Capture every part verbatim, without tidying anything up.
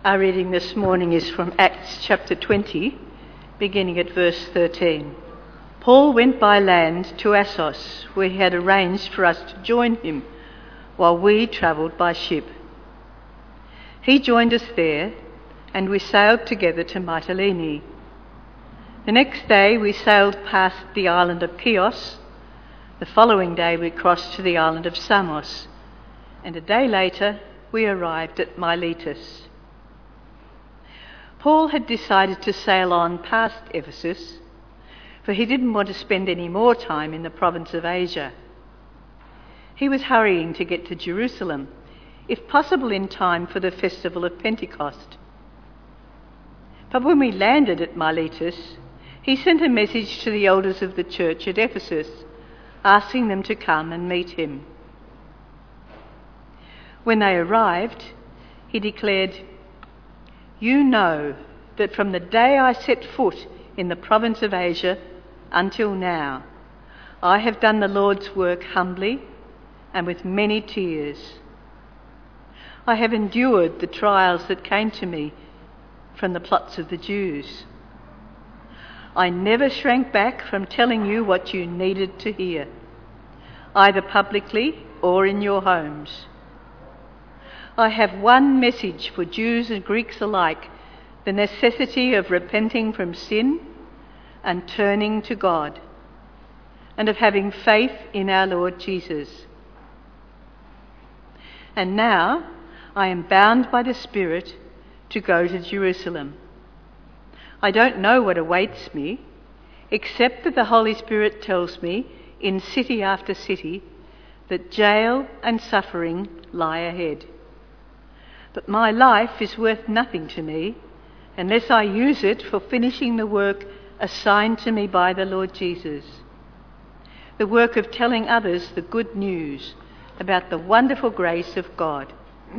Our reading this morning is from Acts chapter twenty, beginning at verse thirteen. Paul went by land to Assos, where he had arranged for us to join him, while we travelled by ship. He joined us there, and we sailed together to Mytilene. The next day we sailed past the island of Chios. The following day we crossed to the island of Samos, and a day later we arrived at Miletus. Paul had decided to sail on past Ephesus, for he didn't want to spend any more time in the province of Asia. He was hurrying to get to Jerusalem, if possible in time for the festival of Pentecost. But when we landed at Miletus, he sent a message to the elders of the church at Ephesus, asking them to come and meet him. When they arrived, he declared, "You know that from the day I set foot in the province of Asia until now, I have done the Lord's work humbly and with many tears. I have endured the trials that came to me from the plots of the Jews. I never shrank back from telling you what you needed to hear, either publicly or in your homes. I have one message for Jews and Greeks alike: the necessity of repenting from sin and turning to God, and of having faith in our Lord Jesus. And now I am bound by the Spirit to go to Jerusalem. I don't know what awaits me, except that the Holy Spirit tells me in city after city that jail and suffering lie ahead. But my life is worth nothing to me unless I use it for finishing the work assigned to me by the Lord Jesus, the work of telling others the good news about the wonderful grace of God.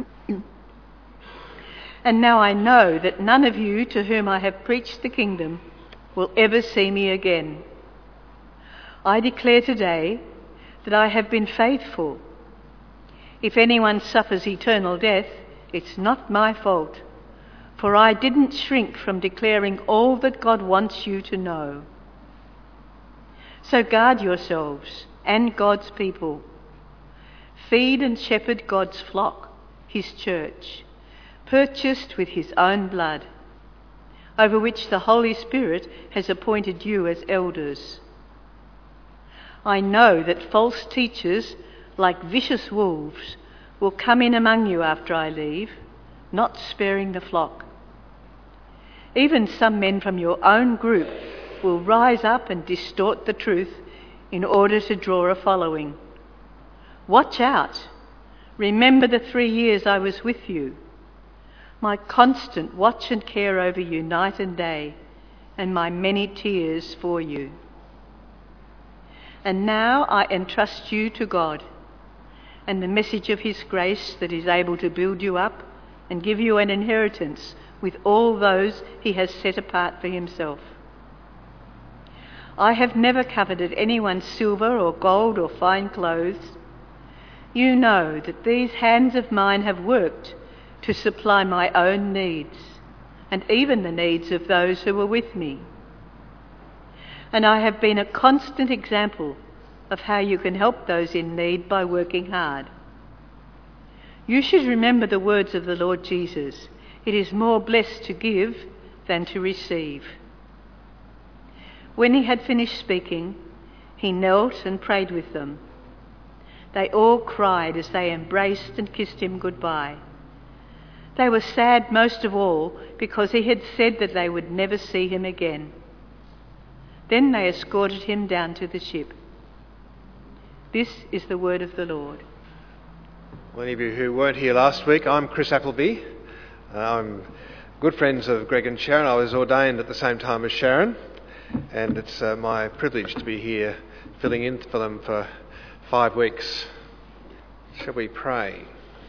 And now I know that none of you to whom I have preached the kingdom will ever see me again. I declare today that I have been faithful. If anyone suffers eternal death, it's not my fault, for I didn't shrink from declaring all that God wants you to know. So guard yourselves and God's people. Feed and shepherd God's flock, his church, purchased with his own blood, over which the Holy Spirit has appointed you as elders. I know that false teachers, like vicious wolves, will come in among you after I leave, not sparing the flock. Even some men from your own group will rise up and distort the truth in order to draw a following. Watch out. Remember the three years I was with you, my constant watch and care over you night and day, and my many tears for you. And now I entrust you to God and the message of his grace that is able to build you up and give you an inheritance with all those he has set apart for himself. I have never coveted anyone's silver or gold or fine clothes. You know that these hands of mine have worked to supply my own needs, and even the needs of those who were with me. And I have been a constant example of how you can help those in need by working hard. You should remember the words of the Lord Jesus: it is more blessed to give than to receive. When he had finished speaking, he knelt and prayed with them. They all cried as they embraced and kissed him goodbye. They were sad most of all because he had said that they would never see him again. Then they escorted him down to the ship. This is the word of the Lord. Well, any of you who weren't here last week, I'm Chris Appleby. Uh, I'm good friends of Greg and Sharon. I was ordained at the same time as Sharon, and it's uh, my privilege to be here filling in for them for five weeks. Shall we pray?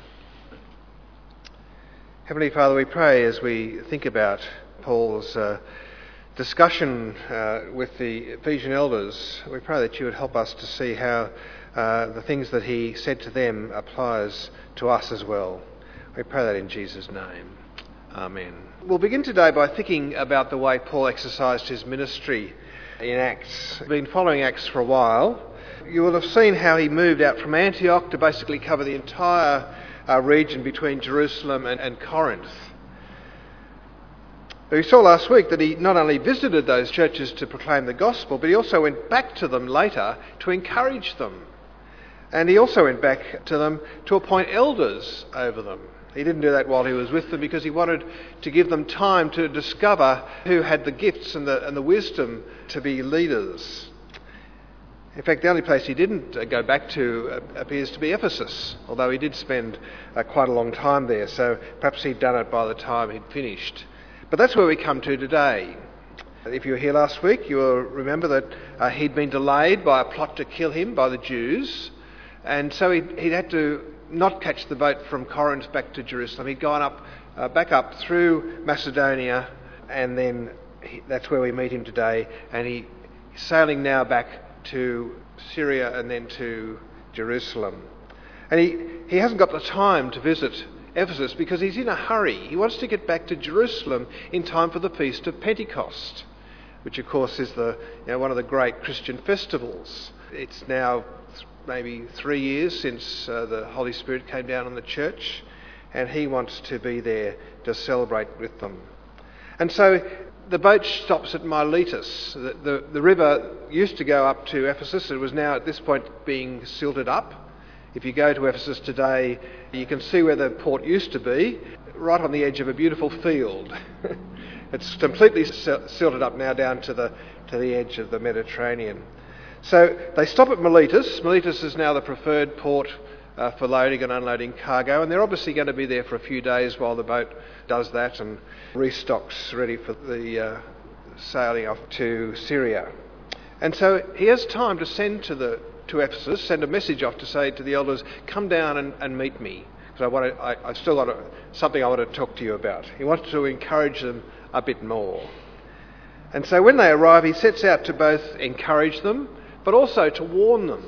Heavenly Father, we pray as we think about Paul's uh, discussion uh, with the Ephesian elders, we pray that you would help us to see how uh, the things that he said to them applies to us as well. We pray that in Jesus' name. Amen. We'll begin today by thinking about the way Paul exercised his ministry in Acts. I've been following Acts for a while. You will have seen how he moved out from Antioch to basically cover the entire uh, region between Jerusalem and, and Corinth. We saw last week that he not only visited those churches to proclaim the gospel, but he also went back to them later to encourage them. And he also went back to them to appoint elders over them. He didn't do that while he was with them because he wanted to give them time to discover who had the gifts and the, and the wisdom to be leaders. In fact, the only place he didn't uh, go back to uh, appears to be Ephesus, although he did spend uh, quite a long time there, so perhaps he'd done it by the time he'd finished. But that's where we come to today. If you were here last week, you will remember that uh, he'd been delayed by a plot to kill him by the Jews, and so he'd, he'd had to not catch the boat from Corinth back to Jerusalem. He'd gone up, uh, back up through Macedonia, and then he, that's where we meet him today. And he, he's sailing now back to Syria and then to Jerusalem. And he, he hasn't got the time to visit Ephesus because he's in a hurry. He wants to get back to Jerusalem in time for the Feast of Pentecost, which of course is the you know, one of the great Christian festivals. It's now maybe three years since uh, the Holy Spirit came down on the church, and he wants to be there to celebrate with them. And so the boat stops at Miletus. The, the, the river used to go up to Ephesus. It was now at this point being silted up. If you go to Ephesus today, you can see where the port used to be, right on the edge of a beautiful field. It's completely silted up now down to the to the edge of the Mediterranean. So they stop at Miletus. Miletus is now the preferred port uh, for loading and unloading cargo, and they're obviously going to be there for a few days while the boat does that and restocks ready for the uh, sailing off to Syria. And so he has time to send to the to Ephesus, send a message off to say to the elders, come down and, and meet me, because I want to, I, I've still got a, something I want to talk to you about. He wants to encourage them a bit more. And so when they arrive, he sets out to both encourage them, but also to warn them.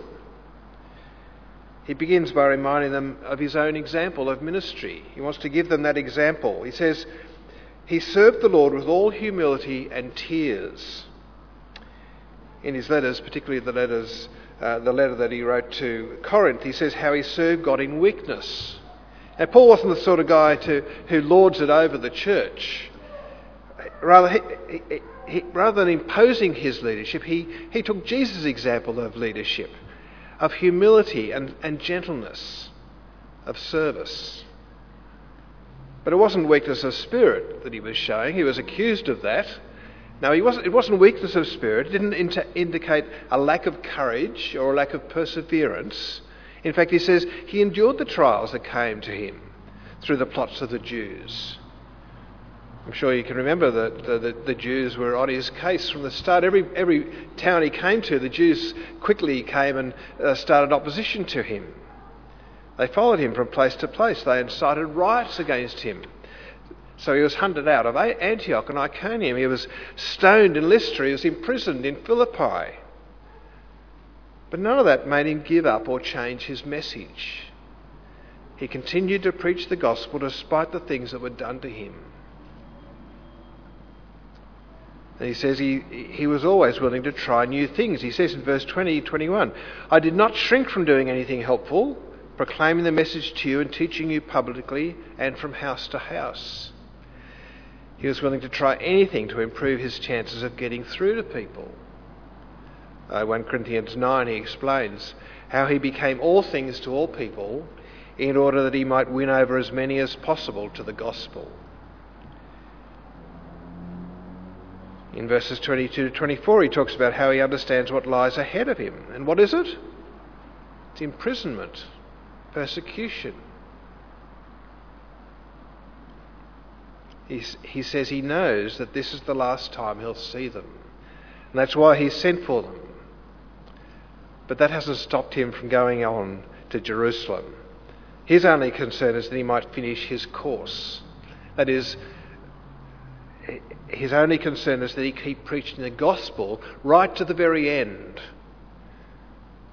He begins by reminding them of his own example of ministry. He wants to give them that example. He says, he served the Lord with all humility and tears. In his letters, particularly the letters, uh, the letter that he wrote to Corinth, he says how he served God in weakness. Now, Paul wasn't the sort of guy to, who lords it over the church. Rather, he, he, he, rather than imposing his leadership, he, he took Jesus' example of leadership, of humility and, and gentleness, of service. But it wasn't weakness of spirit that he was showing. He was accused of that. Now, he wasn't, it wasn't weakness of spirit. It didn't inter- indicate a lack of courage or a lack of perseverance. In fact, he says he endured the trials that came to him through the plots of the Jews. I'm sure you can remember that the, the, the Jews were on his case from the start. Every every town he came to, the Jews quickly came and uh, started opposition to him. They followed him from place to place. They incited riots against him. So he was hunted out of Antioch and Iconium. He was stoned in Lystra. He was imprisoned in Philippi. But none of that made him give up or change his message. He continued to preach the gospel despite the things that were done to him. And he says he, he was always willing to try new things. He says in verse twenty, twenty-one, I did not shrink from doing anything helpful, proclaiming the message to you and teaching you publicly and from house to house. He was willing to try anything to improve his chances of getting through to people. Uh, First Corinthians nine, he explains how he became all things to all people in order that he might win over as many as possible to the gospel. In verses twenty-two to twenty-four, he talks about how he understands what lies ahead of him. And what is it? It's imprisonment, persecution. He's, he says he knows that this is the last time he'll see them. And that's why he sent for them. But that hasn't stopped him from going on to Jerusalem. His only concern is that he might finish his course. That is, his only concern is that he keep preaching the gospel right to the very end,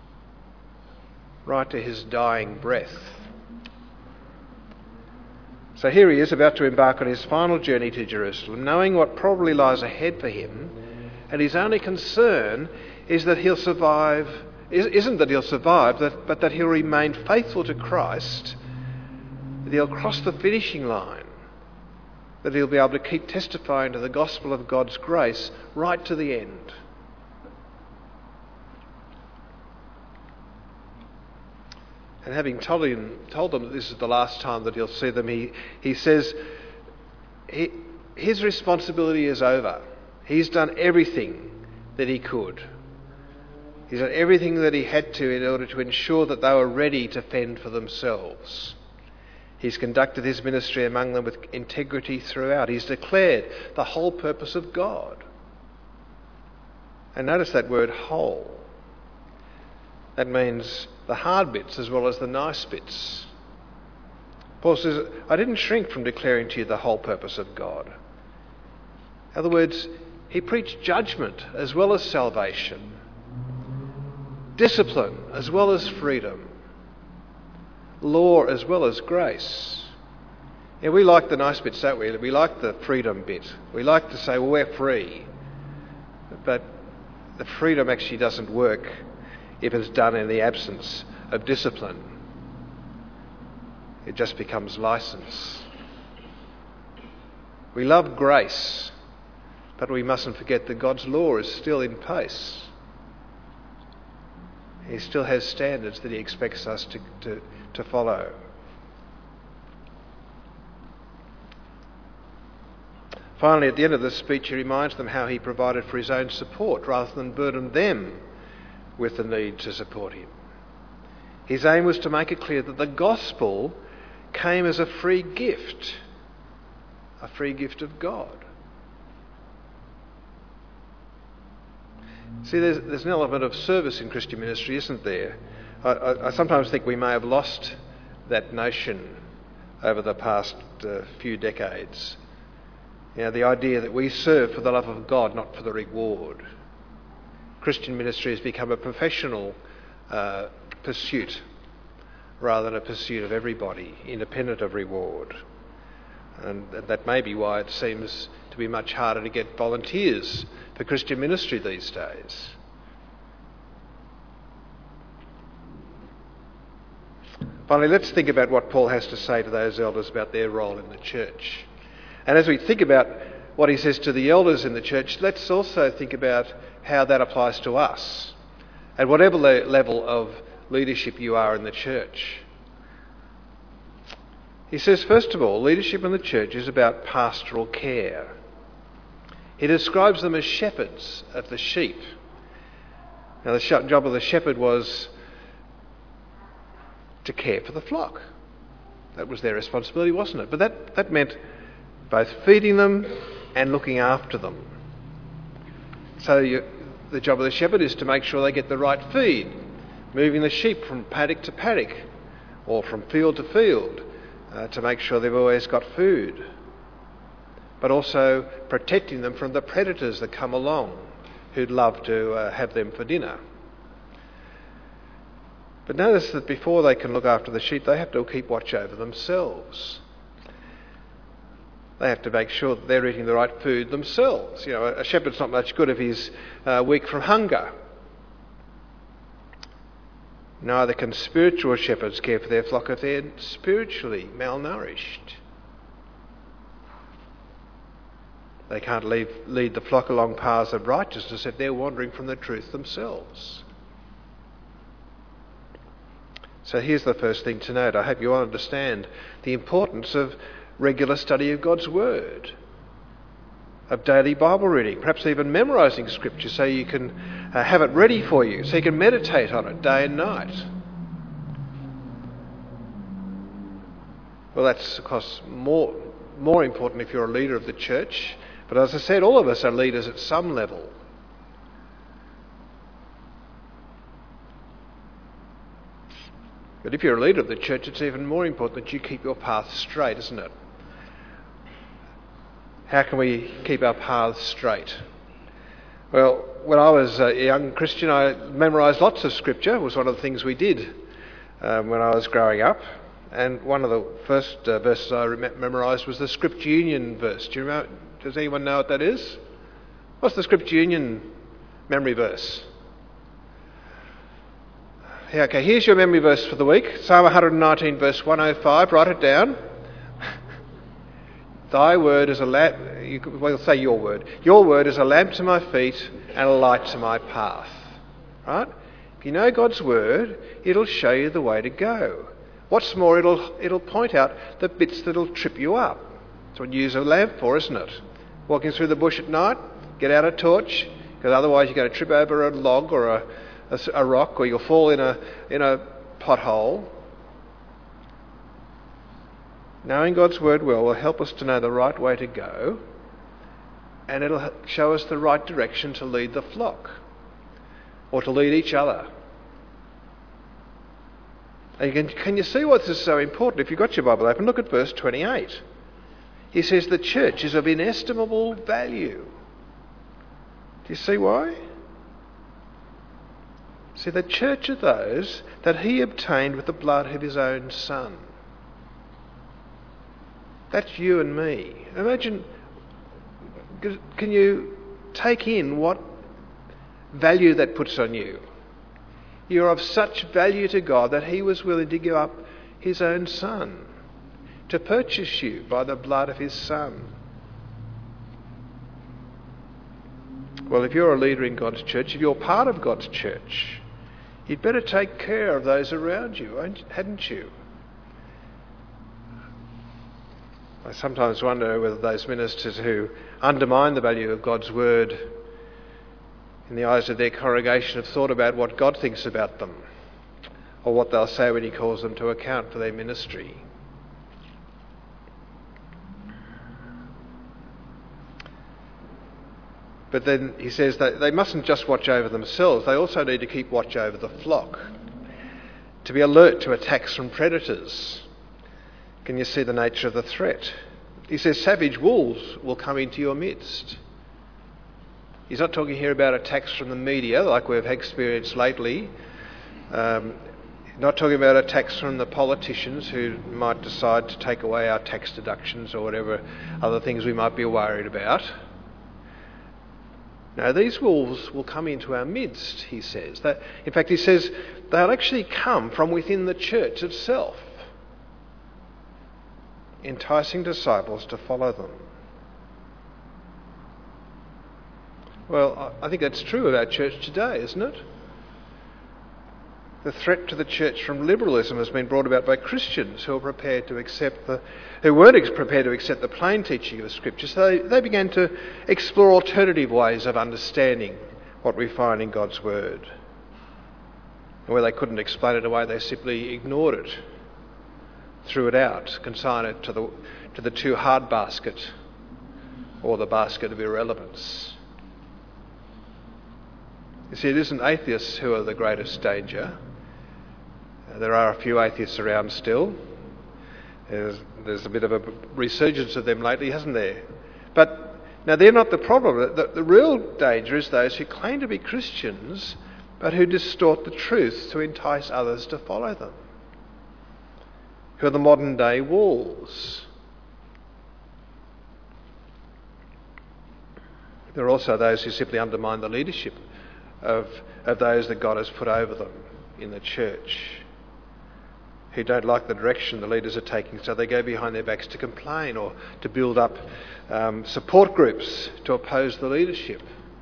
right to his dying breath. So here he is about to embark on his final journey to Jerusalem, knowing what probably lies ahead for him, and his only concern is that he'll survive, isn't that he'll survive, but that he'll remain faithful to Christ, that he'll cross the finishing line, that he'll be able to keep testifying to the gospel of God's grace right to the end. And having told, him, told them that this is the last time that he'll see them, he, he says he, his responsibility is over. He's done everything that he could. He's done everything that he had to in order to ensure that they were ready to fend for themselves. He's conducted his ministry among them with integrity throughout. He's declared the whole purpose of God. And notice that word whole. That means the hard bits as well as the nice bits. Paul says, I didn't shrink from declaring to you the whole purpose of God. In other words, he preached judgment as well as salvation, discipline as well as freedom, law as well as grace. Yeah, we like the nice bits, don't we? We like the freedom bit. We like to say, well, we're free. But the freedom actually doesn't work if it's done in the absence of discipline. It just becomes license. We love grace, but we mustn't forget that God's law is still in place. He still has standards that he expects us to, to, to follow. Finally, at the end of the speech, he reminds them how he provided for his own support rather than burden them with the need to support him. His aim was to make it clear that the gospel came as a free gift, a free gift of God. See, there's, there's an element of service in Christian ministry, isn't there? I, I, I sometimes think we may have lost that notion over the past uh, few decades. You know, the idea that we serve for the love of God, not for the reward. Christian ministry has become a professional uh, pursuit rather than a pursuit of everybody, independent of reward. And that may be why it seems to be much harder to get volunteers for Christian ministry these days. Finally, let's think about what Paul has to say to those elders about their role in the church. And as we think about what he says to the elders in the church, let's also think about how that applies to us at whatever le- level of leadership you are in the church. He says, first of all, leadership in the church is about pastoral care. He describes them as shepherds of the sheep. Now, the job of the shepherd was to care for the flock. That was their responsibility, wasn't it? But that, that meant both feeding them and looking after them. So you, the job of the shepherd is to make sure they get the right feed, moving the sheep from paddock to paddock or from field to field uh, to make sure they've always got food, but also protecting them from the predators that come along who'd love to uh, have them for dinner. But notice that before they can look after the sheep, they have to keep watch over themselves. They have to make sure that they're eating the right food themselves. You know, a shepherd's not much good if he's uh, weak from hunger. Neither can spiritual shepherds care for their flock if they're spiritually malnourished. They can't leave, lead the flock along paths of righteousness if they're wandering from the truth themselves. So here's the first thing to note. I hope you all understand the importance of regular study of God's Word, of daily Bible reading, perhaps even memorising Scripture so you can uh, have it ready for you, so you can meditate on it day and night. Well, that's, of course, more, more important if you're a leader of the church. But as I said, all of us are leaders at some level. But if you're a leader of the church, it's even more important that you keep your path straight, isn't it? How can we keep our paths straight? Well, when I was a young Christian, I memorised lots of Scripture. It was one of the things we did um, when I was growing up. And one of the first uh, verses I rem- memorised was the Scripture Union verse. Do you remember? Does anyone know what that is? What's the Scripture Union memory verse? Yeah, okay, here's your memory verse for the week. Psalm one nineteen, verse one oh five. Write it down. Thy word is a lamp. You could, well, say your word. Your word is a lamp to my feet and a light to my path. Right? If you know God's word, it'll show you the way to go. What's more, it'll it'll point out the bits that'll trip you up. That's what you use a lamp for, isn't it? Walking through the bush at night, get out a torch, because otherwise you're going to trip over a log or a, a, a rock, or you'll fall in a in a pothole. Knowing God's word well will help us to know the right way to go, and it'll show us the right direction to lead the flock, or to lead each other. And you can, can you see why this is so important? If you've got your Bible open, look at verse twenty-eight. He says the church is of inestimable value. Do you see why? See, the church are those that he obtained with the blood of his own Son. That's you and me. Imagine, can you take in what value that puts on you? You're of such value to God that he was willing to give up his own Son to purchase you by the blood of his Son. Well, if you're a leader in God's church, if you're part of God's church, you'd better take care of those around you, hadn't you? I sometimes wonder whether those ministers who undermine the value of God's word in the eyes of their congregation have thought about what God thinks about them, or what they'll say when he calls them to account for their ministry. But then he says that they mustn't just watch over themselves, they also need to keep watch over the flock, to be alert to attacks from predators. Can you see the nature of the threat? He says savage wolves will come into your midst. He's not talking here about attacks from the media like we've experienced lately. Um, not talking about attacks from the politicians who might decide to take away our tax deductions or whatever other things we might be worried about. No, these wolves will come into our midst, he says. That, in fact, he says they'll actually come from within the church itself, enticing disciples to follow them. Well, I think that's true of our church today, isn't it? The threat to the church from liberalism has been brought about by Christians who are prepared to accept the, who weren't prepared to accept the plain teaching of the Scripture. So they, they began to explore alternative ways of understanding what we find in God's Word. And where they couldn't explain it away, they simply ignored it, threw it out, consigned it to the to the too hard basket, or the basket of irrelevance. You see, it isn't atheists who are the greatest danger. Uh, there are a few atheists around still. There's, there's a bit of a resurgence of them lately, hasn't there? But now they're not the problem. The, the real danger is those who claim to be Christians but who distort the truth to entice others to follow them, who are the modern day wolves. There are also those who simply undermine the leadership of, of those that God has put over them in the church, who don't like the direction the leaders are taking, so they go behind their backs to complain or to build up um, support groups to oppose the leadership.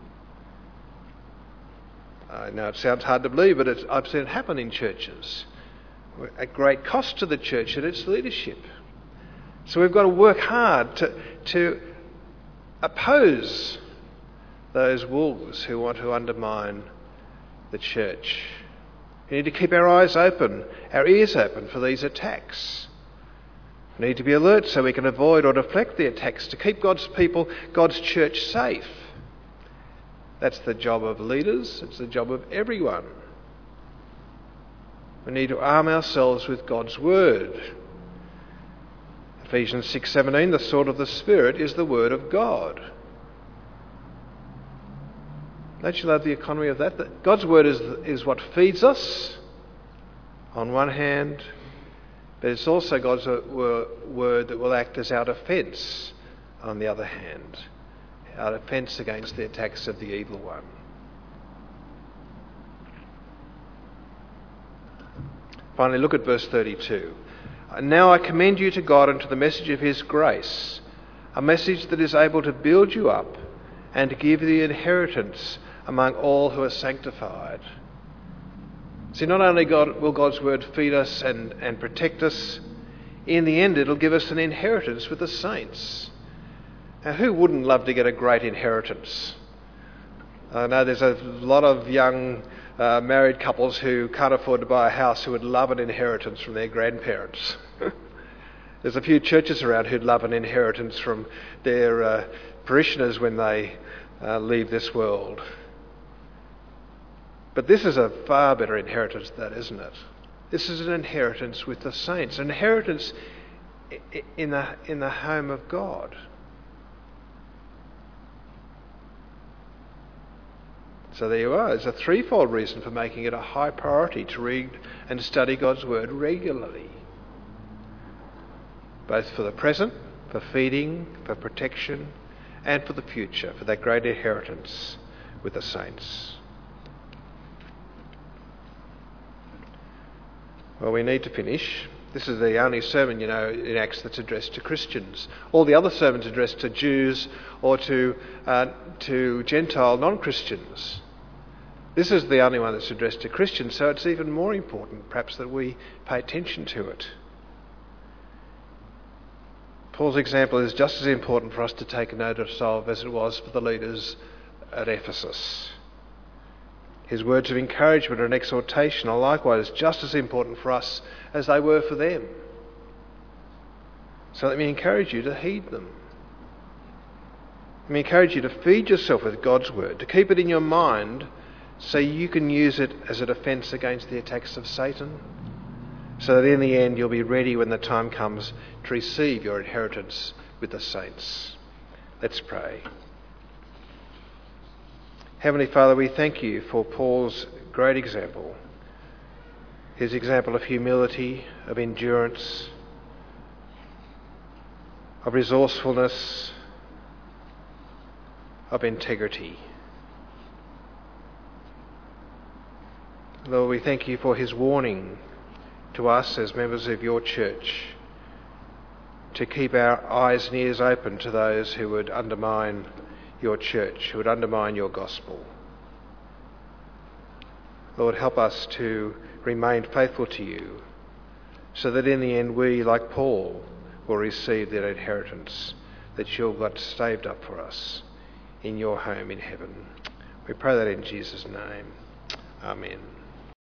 Uh, now, it sounds hard to believe, but it's, I've seen it happen in churches at great cost to the church and its leadership. So we've got to work hard to, to oppose those wolves who want to undermine the church. We need to keep our eyes open, our ears open for these attacks. We need to be alert so we can avoid or deflect the attacks, to keep God's people, God's church safe. That's the job of leaders, it's the job of everyone. We need to arm ourselves with God's word. Ephesians six seventeen, the sword of the Spirit is the word of God. Don't you love the economy of that? That God's word is, is what feeds us on one hand, But it's also God's word that will act as our defence, on the other hand, our defence against the attacks of the evil one. Finally, look at verse thirty-two. Now I commend you to God and to the message of his grace, a message that is able to build you up and to give you the inheritance among all who are sanctified. See, not only God, will God's word feed us and, and protect us, in the end it'll give us an inheritance with the saints. Now, who wouldn't love to get a great inheritance? I know there's a lot of young uh, married couples who can't afford to buy a house who would love an inheritance from their grandparents. There's a few churches around who'd love an inheritance from their uh, parishioners when they uh, leave this world. But this is a far better inheritance than that, isn't it? This is an inheritance with the saints, an inheritance in the, in the home of God. So there you are. There's a threefold reason for making it a high priority to read and study God's word regularly. Both for the present, for feeding, for protection, and for the future, for that great inheritance with the saints. Well, we need to finish. This is the only sermon, you know, in Acts that's addressed to Christians. All the other sermons addressed to Jews or to uh, to Gentile non-Christians. This is the only one that's addressed to Christians, so it's even more important, perhaps, that we pay attention to it. Paul's example is just as important for us to take notice of as it was for the leaders at Ephesus. His words of encouragement and exhortation are likewise just as important for us as they were for them. So let me encourage you to heed them. Let me encourage you to feed yourself with God's word, to keep it in your mind so you can use it as a defence against the attacks of Satan, so that in the end you'll be ready when the time comes to receive your inheritance with the saints. Let's pray. Heavenly Father, we thank you for Paul's great example, his example of humility, of endurance, of resourcefulness, of integrity. Lord, we thank you for his warning to us as members of your church to keep our eyes and ears open to those who would undermine your church, who would undermine your gospel. Lord, help us to remain faithful to you so that in the end we, like Paul, will receive that inheritance that you've got saved up for us in your home in heaven. We pray that in Jesus' name. Amen.